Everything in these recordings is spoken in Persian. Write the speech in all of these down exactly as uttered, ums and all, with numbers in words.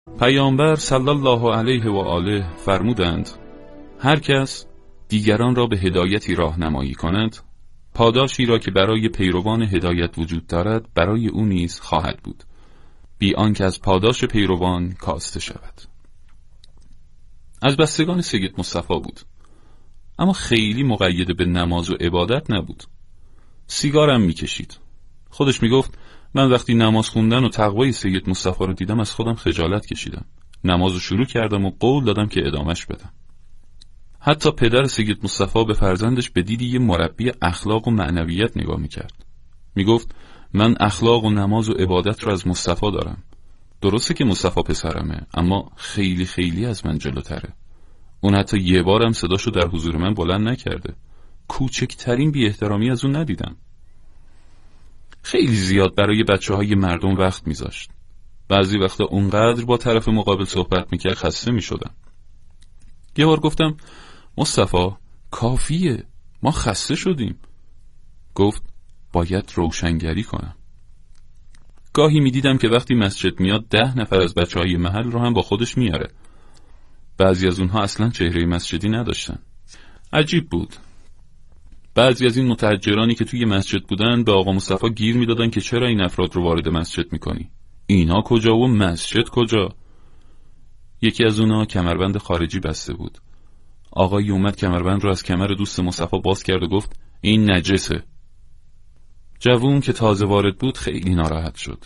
پیامبر صلی الله علیه و آله فرمودند هر کس دیگران را به هدایتی راهنمایی کند، پاداشی را که برای پیروان هدایت وجود دارد برای او نیز خواهد بود، بی آنکه از پاداش پیروان کاسته شود. از بستگان سید مصطفی بود، اما خیلی مقید به نماز و عبادت نبود. سیگارم میکشید. خودش میگفت من وقتی نماز خوندن و تقوای سید مصطفی رو دیدم از خودم خجالت کشیدم. نماز رو شروع کردم و قول دادم که ادامش بدم. حتی پدر سید مصطفی به فرزندش به دیدی یه مربی اخلاق و معنویت نگاه میکرد. میگفت من اخلاق و نماز و عبادت رو از مصطفی دارم. درسته که مصطفی پسرمه، اما خیلی خیلی از من جلوتره. اون حتی یه بارم صداشو در حضور من بلند نکرده. کوچکترین بی احترامی از اون ندیدم. خیلی زیاد برای بچه های مردم وقت میذاشت. بعضی وقتا اونقدر با طرف مقابل صحبت میکرد خسته میشدم. یه بار گفتم مصطفی کافیه، ما خسته شدیم. گفت باید روشنگری کنم. گاهی میدیدم که وقتی مسجد میاد ده نفر از بچه های محل رو هم با خودش میاره. بعضی از اونها اصلا چهره مسجدی نداشتن. عجیب بود. بعضی از این متحجرانی که توی مسجد بودن به آقا مصطفی گیر میدادن که چرا این افراد رو وارد مسجد میکنی؟ اینا کجا و مسجد کجا؟ یکی از اونها کمربند خارجی بسته بود. آقایی اومد کمربند رو از کمر دوست مصطفی باز کرد و گفت این نجسه. جوون که تازه وارد بود خیلی ناراحت شد.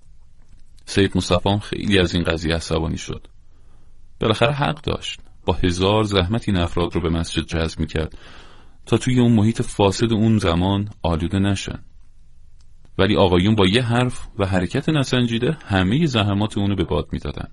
سید مصطفی خیلی از این قضیه عصبانی شد. بالاخره حق داشت. با هزار زحمت این افراد رو به مسجد جذب میکرد تا توی اون محیط فاسد اون زمان آلوده نشن. ولی آقایون با یه حرف و حرکت نسنجیده همه زحمات اونو به باد میدادن.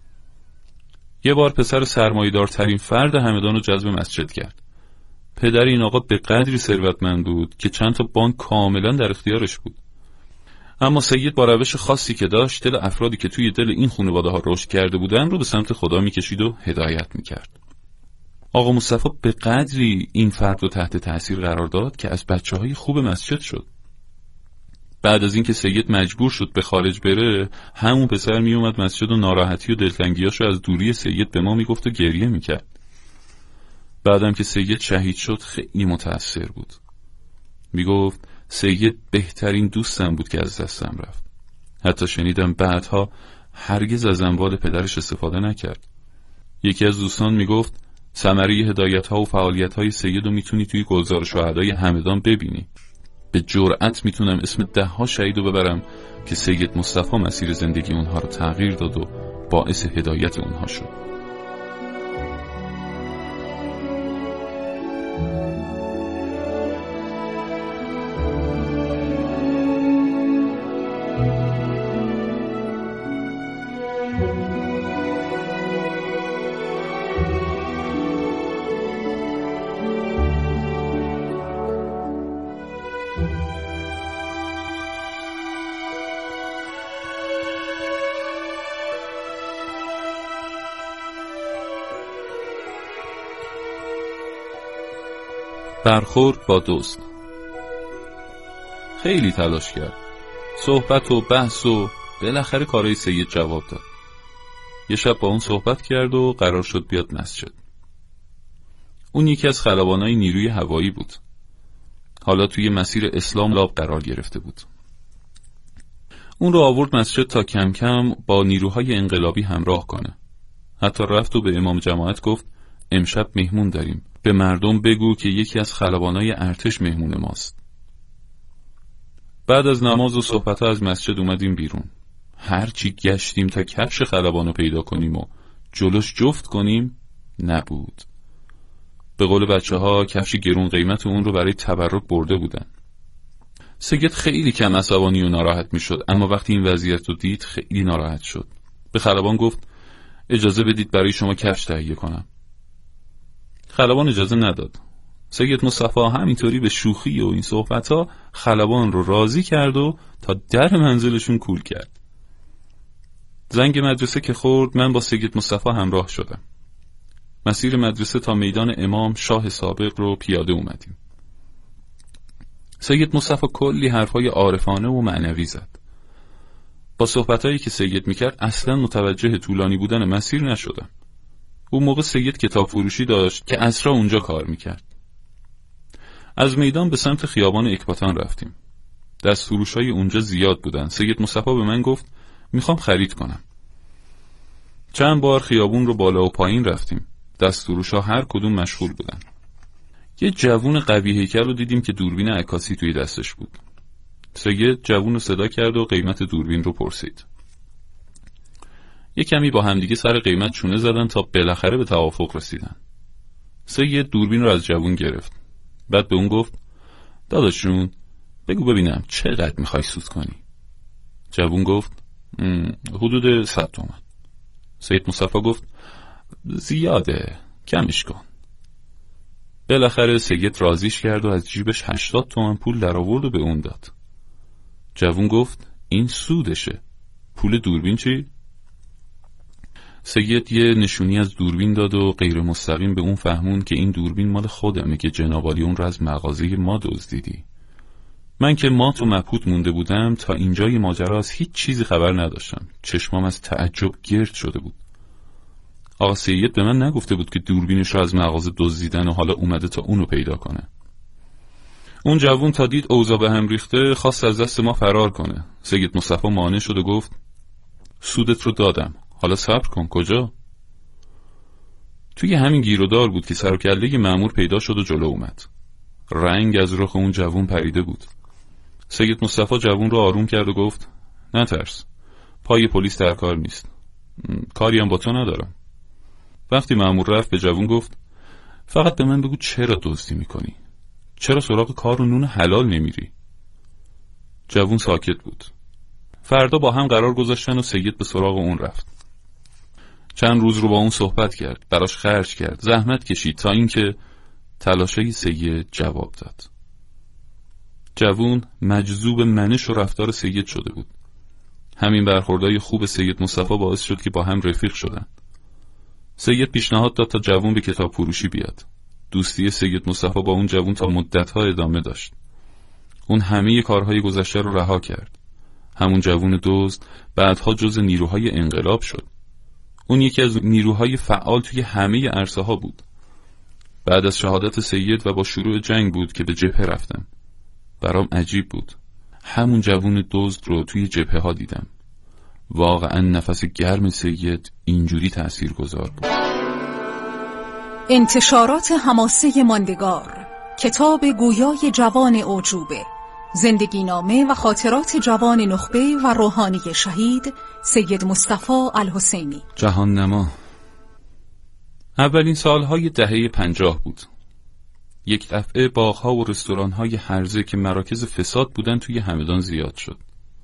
یه بار پسر سرمایه‌دار ترین فرد همدان رو جذب مسجد کرد. پدر این آقا به قدری ثروتمند بود که چند تا بانک کاملا در اختیارش بود. اما سید با روش خاصی که داشت دل افرادی که توی دل این خانواده ها رشد کرده بودن رو به سمت خدا میکشید و هدایت میکرد. آقا مصطفی به قدری این فرد رو تحت تاثیر قرار داد که از بچه‌های خوب مسجد شد. بعد از اینکه سید مجبور شد به خارج بره، همون پسر می اومد مسجد و ناراحتی و دلتنگیاشو از دوری سید به ما میگفت و گریه میکرد. بعدم که سید شهید شد خیلی متأثر بود. میگفت سید بهترین دوستم بود که از دستم رفت. حتی شنیدم بعدها هرگز از اموال پدرش استفاده نکرد. یکی از دوستان میگفت ثمره هدایت‌ها و فعالیت‌های سید رو میتونی توی گلزار شهدای همدان ببینی. به جرأت میتونم اسم ده ها شهید رو ببرم که سید مصطفی مسیر زندگی اونها رو تغییر داد و باعث هدایت اونها شد. برخورد با دوست. خیلی تلاش کرد. صحبت و بحث و بالاخره کارهای سید جواب داد. یه شب با اون صحبت کرد و قرار شد بیاد مسجد. اون یکی از خلبانای نیروی هوایی بود. حالا توی مسیر اسلام لاب قرار گرفته بود. اون رو آورد مسجد تا کم کم با نیروهای انقلابی همراه کنه. حتی رفت و به امام جماعت گفت امشب مهمون داریم. به مردم بگو که یکی از خلبانای ارتش مهمون ماست. بعد از نماز و صحبت‌ها از مسجد اومدیم بیرون. هرچی گشتیم تا کفش خلبانو پیدا کنیم و جلوش جفت کنیم نبود. به قول بچه ها کفش گرون قیمت اون رو برای تبرک برده بودن. سید خیلی کم عصبانی و ناراحت می شد، اما وقتی این وضعیت رو دید خیلی ناراحت شد. به خلبان گفت اجازه بدید برای شما کفش تهیه کنم. خلبان اجازه نداد. سید مصطفی همینطوری به شوخی و این صحبت‌ها خلبان رو راضی کرد و تا در منزلشون کول کرد. زنگ مدرسه که خورد من با سید مصطفی همراه شدم. مسیر مدرسه تا میدان امام شاه سابق رو پیاده اومدیم. سید مصطفی کلی حرفای عارفانه و معنوی زد. با صحبتایی که سید میکرد اصلا متوجه طولانی بودن مسیر نشدم. اون موقع سید کتاب فروشی داشت که عصرا اونجا کار میکرد. از میدان به سمت خیابان اکباتان رفتیم. دست فروشای اونجا زیاد بودن. سید مصطفی به من گفت میخوام خرید کنم. چند بار خیابون رو بالا و پایین رفتیم. دست فروشا هر کدوم مشغول بودن. یه جوون قوی هیکل رو دیدیم که دوربین عکاسی توی دستش بود. سید جوون رو صدا کرد و قیمت دوربین رو پرسید. یه کمی با همدیگه سر قیمت چونه زدن تا بالاخره به توافق رسیدن. سید دوربین رو از جوون گرفت. بعد به اون گفت داداشون بگو ببینم چقدر میخوای سود کنی؟ جوون گفت حدود صد تومن. سید مصطفی گفت زیاده، کمش کن. بالاخره سید راضیش کرد و از جیبش هشتاد تومن پول در آورد و به اون داد. جوون گفت این سودشه، پول دوربین چی؟ سید یه نشونی از دوربین داد و غیر مستقیم به اون فهمون که این دوربین مال خودمه که جنابالی اون رو از مغازه ما دزدیدی. من که مات و مبهوت مونده بودم، تا اینجای ماجرا از هیچ چیزی خبر نداشتم. چشمام از تعجب گرد شده بود. آقا سید به من نگفته بود که دوربینش رو از مغازه دزدیدن و حالا اومده تا اونو پیدا کنه. اون جوون تا دید اوضاع به هم ریخته خواست از دست ما فرار کنه. سید مصطفی مانع شد و گفت سودت رو دادم، حالا صبر کن. کجا؟ توی همین گیرودار بود که سر و کله مأمور پیدا شد و جلو اومد. رنگ از رخ اون جوون پریده بود. سید مصطفی جوون رو آروم کرد و گفت نترس، پای پلیس در کار نیست، کاری هم با تو ندارم. وقتی مأمور رفت به جوون گفت فقط به من بگو چرا دزدی میکنی؟ چرا سراغ کار و نون حلال نمیری؟ جوون ساکت بود. فردا با هم قرار گذاشتن و سید به سراغ اون رفت. چند روز رو با اون صحبت کرد، براش خرج کرد، زحمت کشید تا اینکه تلاشه سید جواب داد. جوون مجذوب منش و رفتار سید شده بود. همین برخوردهای خوب سید مصطفی باعث شد که با هم رفیق شدن. سید پیشنهاد داد تا جوون به کتاب فروشی بیاد. دوستی سید مصطفی با اون جوون تا مدت‌ها ادامه داشت. اون همه کارهای گذشته رو رها کرد. همون جوون دزد بعدها جز نیروهای انقلاب شد. اون یکی از نیروهای فعال توی همه عرصه ها بود. بعد از شهادت سید و با شروع جنگ بود که به جبهه رفتم. برام عجیب بود. همون جوون دزد رو توی جبهه ها دیدم. واقعا نفس گرم سید اینجوری تأثیرگذار بود. انتشارات حماسه ماندگار، کتاب گویای جوان اعجوبه، زندگی نامه و خاطرات جوان نخبه و روحانی شهید سید مصطفی الحسینی. جهان نما. اولین سالهای دهه پنجاه بود. یک دفعه باغ‌ها و رستوران‌های هرزه که مراکز فساد بودن توی همدان زیاد شد.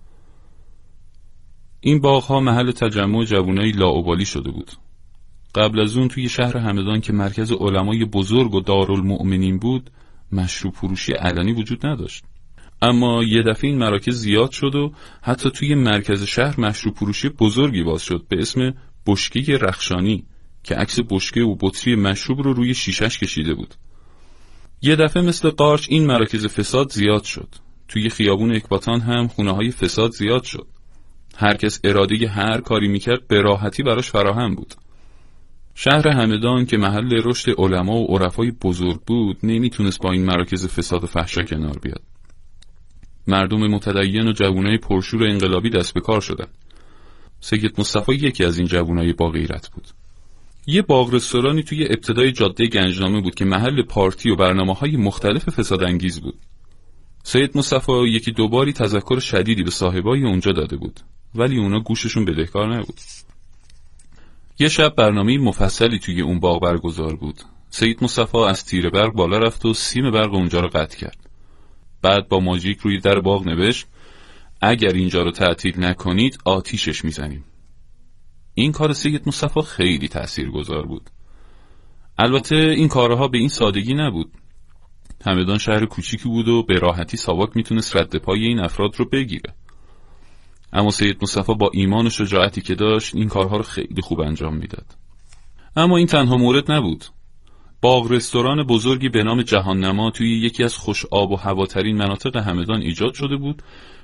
این باغ‌ها محل تجمع جوانای لاابالی شده بود. قبل از اون توی شهر همدان که مرکز علمای بزرگ و دارالمؤمنین بود، مشروب فروشی علنی وجود نداشت. اما یه دفعه این مراکز زیاد شد و حتی توی مرکز شهر مشروب فروشی بزرگی باز شد به اسم بشکه رخشانی که عکس بشکه و بطری مشروب رو روی شیشش کشیده بود. یه دفعه مثل قارچ این مراکز فساد زیاد شد. توی خیابون اکباتان هم خونه‌های فساد زیاد شد. هر کس اراده هر کاری میکرد به راحتی براش فراهم بود. شهر همدان که محل رشد علما و عرفای بزرگ بود نمیتونست با این مراکز فساد و فحشا کنار بیاد. مردم متدین و جوانای پرشور انقلابی دست به کار شدن. سید مصطفی یکی از این جوانای با غیرت بود. یه باغ رستورانی توی ابتدای جاده گنجنامه بود که محل پارتی و برنامه‌های مختلف فسادانگیز بود. سید مصطفی یکی دوباری تذکر شدیدی به صاحبای اونجا داده بود، ولی اونا گوششون بدهکار نبود. یه شب برنامه مفصلی توی اون باغ برگزار بود. سید مصطفی از تیر برق بالا رفت و سیم برق اونجا رو قطع کرد. بعد با ماژیک روی در باغ نوشت اگر اینجا رو تعطیل نکنید آتیشش میزنیم. این کار سید مصطفی خیلی تاثیرگذار بود. البته این کارها به این سادگی نبود. همدان شهر کوچیکی بود و به راحتی ساواک میتونست رد پای این افراد رو بگیره. اما سید مصطفی با ایمان و شجاعتی که داشت این کارها رو خیلی خوب انجام میداد. اما این تنها مورد نبود. باغ رستوران بزرگی به نام جهان نما توی یکی از خوش آب و هواترین مناطق همدان ایجاد شده بود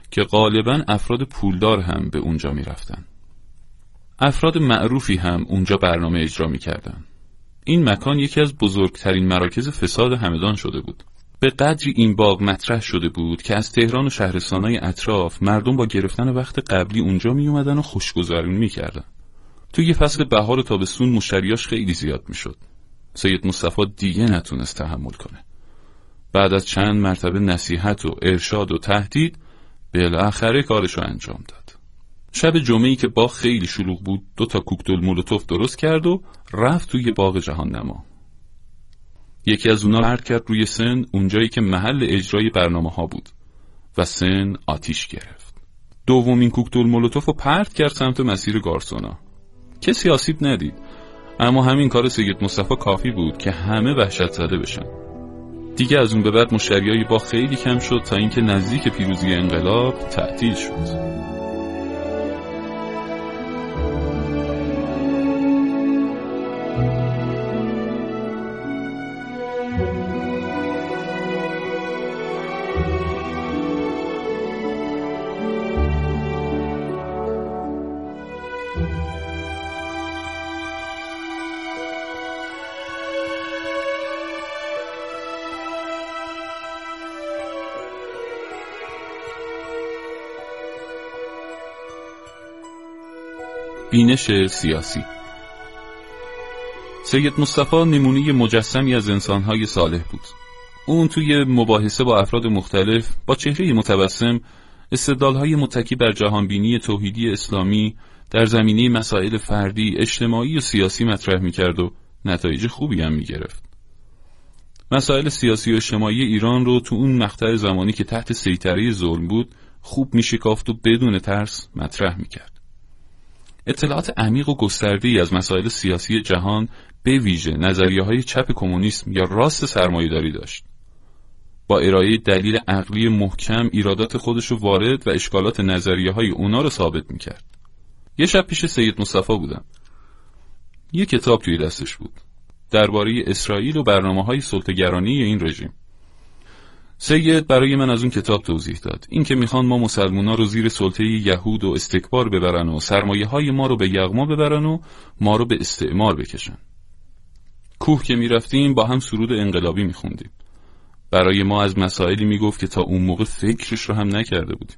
که غالباً افراد پولدار هم به اونجا می رفتن. افراد معروفی هم اونجا برنامه اجرا می کردن. این مکان یکی از بزرگترین مراکز فساد همدان شده بود. به قدری این باغ مطرح شده بود که از تهران و شهرستانهای اطراف مردم با گرفتن وقت قبلی اونجا می اومدن و خوشگذرونی می کردن. توی فصل بهار و تابستون مشتریاش خیلی زیاد می شد. سید مصطفی دیگه نتونست تحمل کنه. بعد از چند مرتبه نصیحت و ارشاد و تهدید بالاخره کارشو انجام داد. شب جمعه‌ای که باغ خیلی شلوغ بود دو تا کوکتل مولوتوف درست کرد و رفت توی باغ جهان نما. یکی از اونا پرت کرد روی سن اونجایی که محل اجرای برنامه ها بود و سن آتیش گرفت. دومین کوکتل مولوتوف رو پرت کرد سمت مسیر گارسونا. کسی آسیب ندید، اما همین کار سید مصطفی کافی بود که همه وحشت زده بشن. دیگه از اون به بعد مشتریای باغ خیلی کم شد تا اینکه نزدیک پیروزی انقلاب تعطیل شد. بینش سیاسی. سید مصطفی نمونه مجسمی از انسانهای صالح بود. اون توی مباحثه با افراد مختلف با چهره متبسم استدلالهای متکی بر جهانبینی توحیدی اسلامی در زمینه مسائل فردی، اجتماعی و سیاسی مطرح می‌کرد و نتایج خوبی هم می‌گرفت. مسائل سیاسی و اجتماعی ایران رو تو اون مقطع زمانی که تحت سیطره ظلم بود خوب می‌شکافت و بدون ترس مطرح می‌کرد. اطلاعات عمیق و گسترده‌ای از مسائل سیاسی جهان به ویژه نظریه‌های چپ کمونیسم یا راست سرمایه‌داری داشت. با ارائه دلیل عقلی محکم ایرادات خودش رو وارد و اشکالات نظریه‌های اونا رو ثابت می‌کرد. یه شب پیش سید مصطفی بودم. یه کتاب توی دستش بود درباره اسرائیل و برنامه‌های سلطه‌گرانی این رژیم. سید برای من از اون کتاب توضیح داد. این که میخوان ما مسلمونا رو زیر سلطه یهود و استکبار ببرن و سرمایه‌های ما رو به یغما ببرن و ما رو به استعمار بکشن. کوه که میرفتیم با هم سرود انقلابی میخوندیم. برای ما از مسائلی میگفت که تا اون موقع فکرش رو هم نکرده بودیم.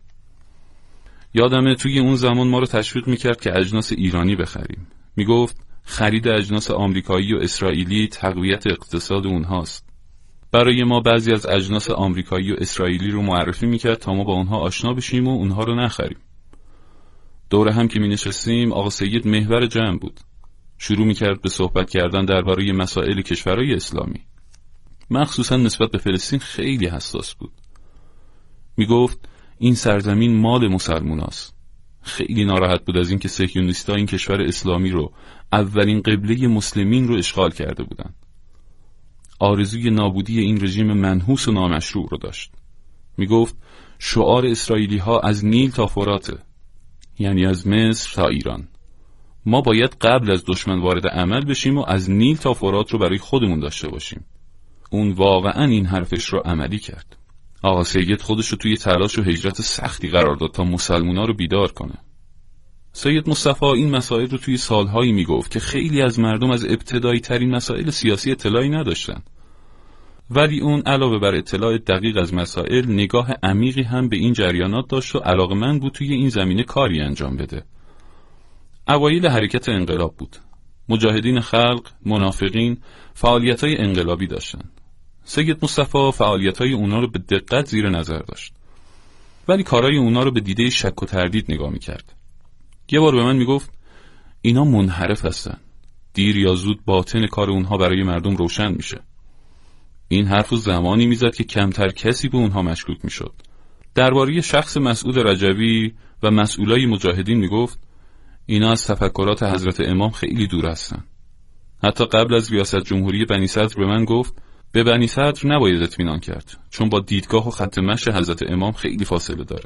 یادمه توی اون زمان ما رو تشویق میکرد که اجناس ایرانی بخریم. میگفت خرید اجناس آمریکایی و اسرائیلی تقویت اقتصاد اونهاست. برای ما بعضی از اجناس آمریکایی و اسرائیلی رو معرفی میکرد تا ما با اونها آشنا بشیم و اونها رو نخریم. دور هم که می نشستیم آقا سید محور جمع بود. شروع میکرد به صحبت کردن درباره مسائل کشورهای اسلامی. مخصوصا نسبت به فلسطین خیلی حساس بود. میگفت این سرزمین مال مسلموناست. خیلی ناراحت بود از اینکه صهیونیست‌ها این کشور اسلامی رو اولین قبله مسلمین رو اشغال کرده بودن. آرزوی نابودی این رژیم منحوس و نامشروع رو داشت. می گفت شعار اسرائیلی ها از نیل تا فراته، یعنی از مصر تا ایران. ما باید قبل از دشمن وارد عمل بشیم و از نیل تا فرات رو برای خودمون داشته باشیم. اون واقعا این حرفش رو عملی کرد. آقا سید خودش رو توی تلاش و هجرت سختی قرار داد تا مسلمونا رو بیدار کنه. سید مصطفی این مسائل رو توی سالهایی میگفت که خیلی از مردم از ابتدایی ترین مسائل سیاسی اطلاعی نداشتن. ولی اون علاوه بر اطلاع دقیق از مسائل نگاه عمیقی هم به این جریانات داشت و علاقه‌مند بود توی این زمینه کاری انجام بده. اوایل حرکت انقلاب بود. مجاهدین خلق، منافقین، فعالیت‌های انقلابی داشتن. سید مصطفی فعالیت‌های اونا رو به دقت زیر نظر داشت. ولی کارهای اونا رو به دیده شک و تردید نگاه می‌کرد. یه بار به من میگفت اینا منحرف هستن. دیر یا زود باطن کار اونها برای مردم روشن میشه. این حرفو زمانی میزد که کمتر کسی به اونها مشکوک میشد. درباره شخص مسعود رجوی و مسئولای مجاهدین میگفت اینا از تفکرات حضرت امام خیلی دور هستن. حتی قبل از ریاست جمهوری بنی صدر به من گفت به بنی صدر نباید اطمینان کرد، چون با دیدگاه و خط مشی حضرت امام خیلی فاصله داره.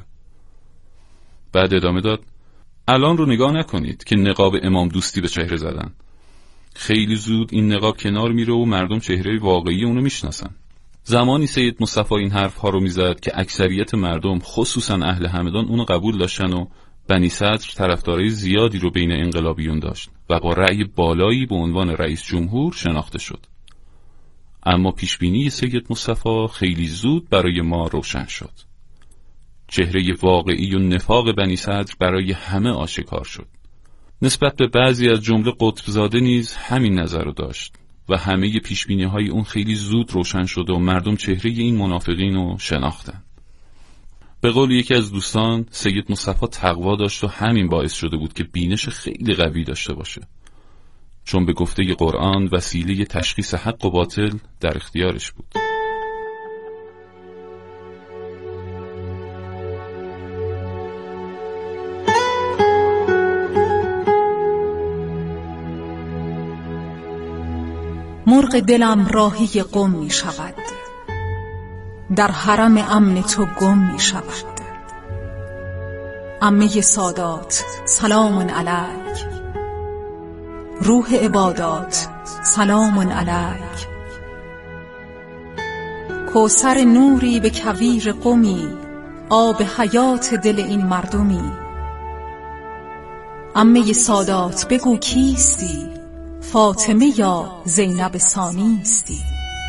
بعد ادامه داد الان رو نگاه نکنید که نقاب امام دوستی به چهره زدن. خیلی زود این نقاب کنار میره و مردم چهره واقعی اونو میشناسن. زمانی سید مصطفی این حرف ها رو میزد که اکثریت مردم خصوصا اهل همدان اونو قبول داشتن و بنی صدر طرفدارای زیادی رو بین انقلابیون داشت و با رأی بالایی به عنوان رئیس جمهور شناخته شد. اما پیشبینی سید مصطفی خیلی زود برای ما روشن شد. چهره واقعی و نفاق بنی صدر برای همه آشکار شد. نسبت به بعضی از جمله قطبزاده نیز همین نظر رو داشت و همه پیشبینی های اون خیلی زود روشن شد و مردم چهره این منافقین رو شناختن. به قول یکی از دوستان، سید مصطفی تقوا داشت و همین باعث شده بود که بینش خیلی قوی داشته باشه، چون به گفته قرآن وسیله تشخیص حق و باطل در اختیارش بود. مرغ دلم راهی قم می شود، در حرم امن تو گم می شود. عمه سادات سلام علیک، روح عبادات سلام علیک. کوثر نوری به کویر قمی، آب حیات دل این مردمی. عمه سادات بگو کیستی، فاطمه یا زینب ثانیستی.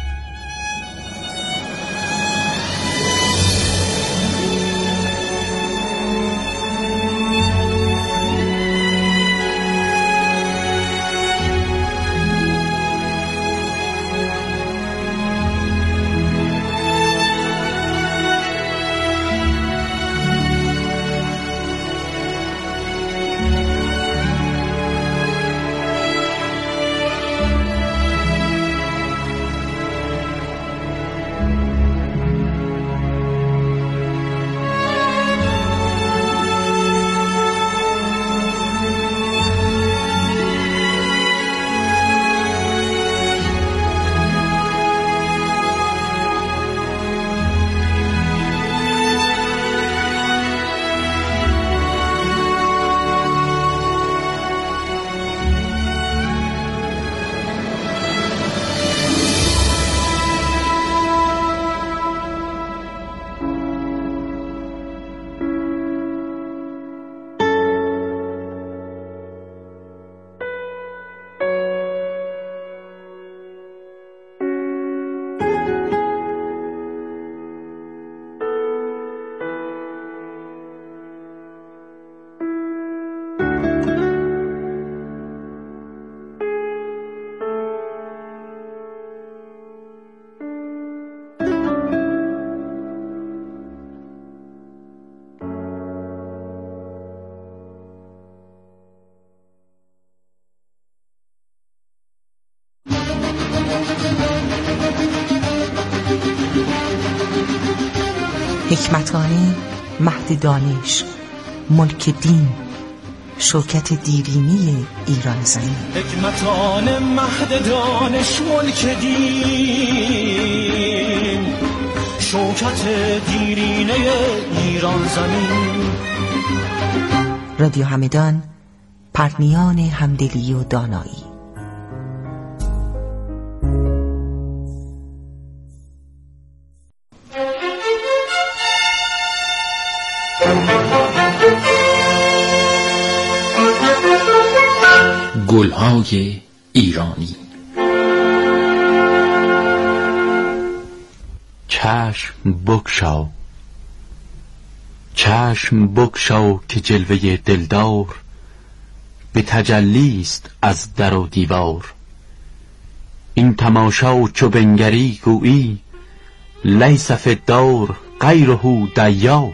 حکمتانی، مهد دانش، ملک دین، شوکت دیرینی ایران زمین. حکمتان مهد دانش، ملک دین، شوکت دیرینه ایران زمین. رادیو همدان، پرنیان همدلی و دانایی. گلهای ایرانی. چشم بگشا، چشم بگشا که جلوه دلدار به تجلیست از در و دیوار. این تماشا چو بنگری گویی لیس فی الدار غیره دیار.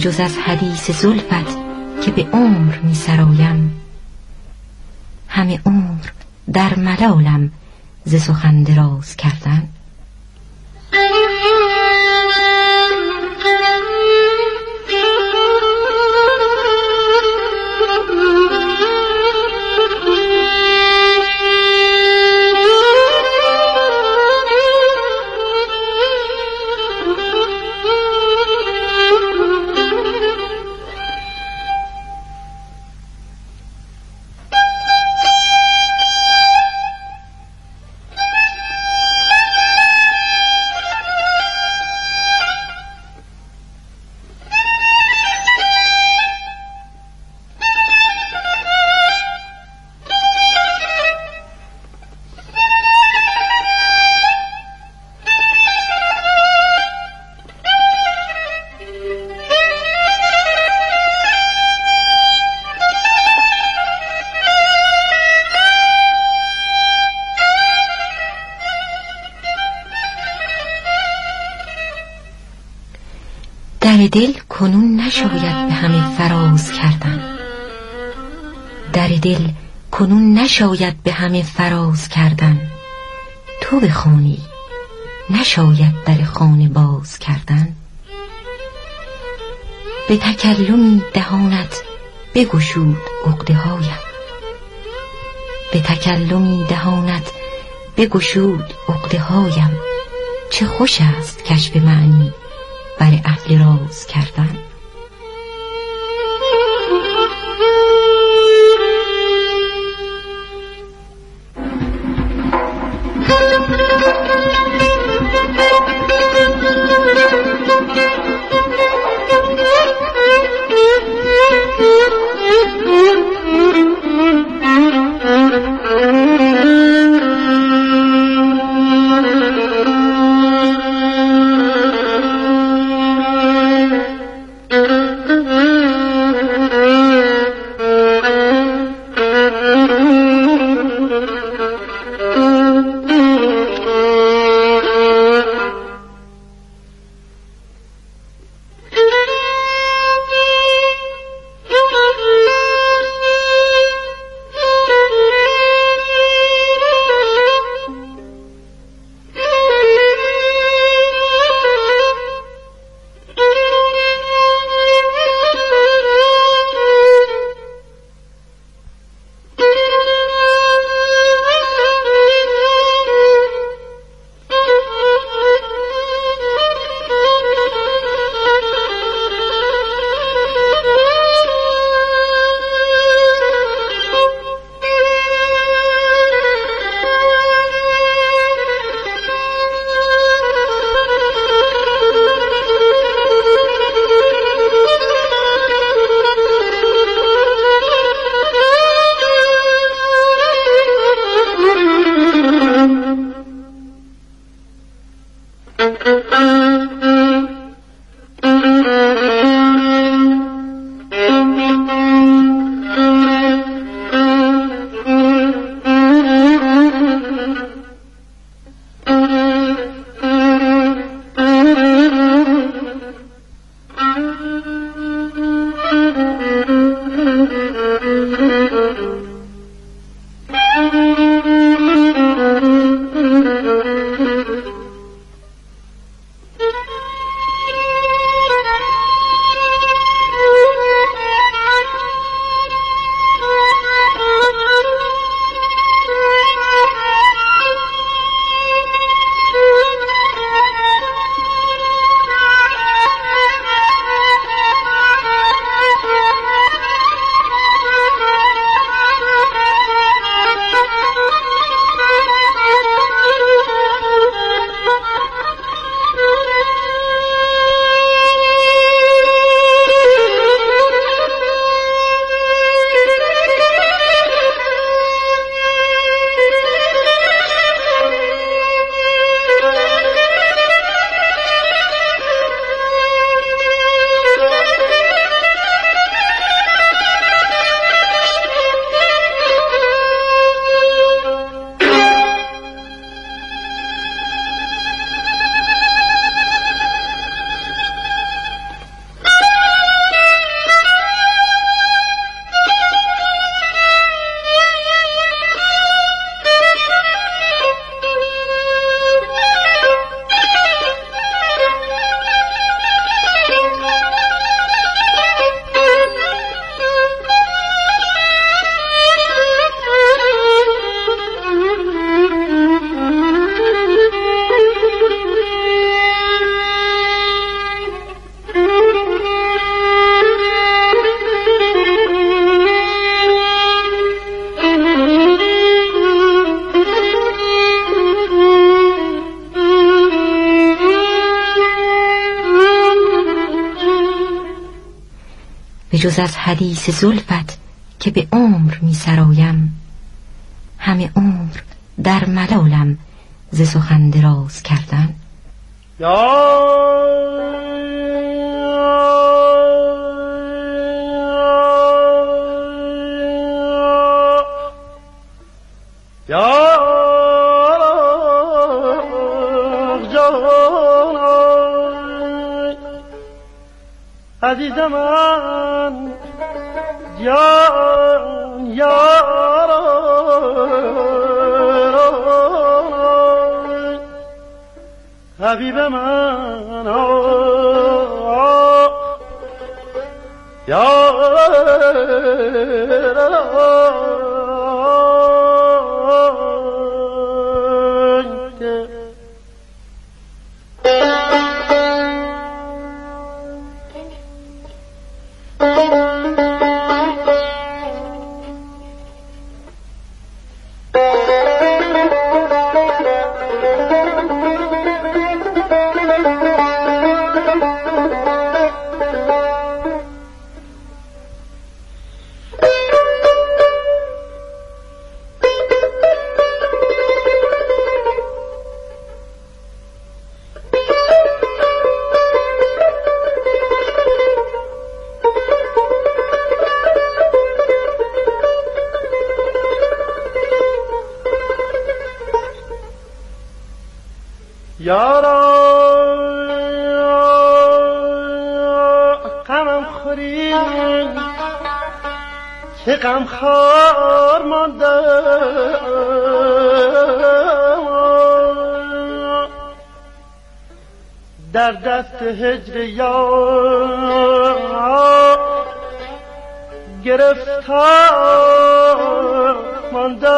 جز از حدیث زلفت که به عمر می سرایم، همه عمر در ملالم ز سخن دراز کردن. در دل کنون نشاید به همه فراز کردن، در دل کنون نشاید به همه فراز کردن. تو بخوانی نشاید در خانه باز کردن. به تکلمی دهانت بگشود عقده هایم، به تکلمی دهانت بگشود عقده هایم. چه خوش است کشف معنی بر اهل راز کردن. جز از حدیث زلفت که به عمر می سرایم، همه عمر در ملالم ز سخن دراز کردن. یا یا عزیز من جان یار حبیب من یارا غمم خوری که غم خوار مانده در دست هجر یار گرفتار مانده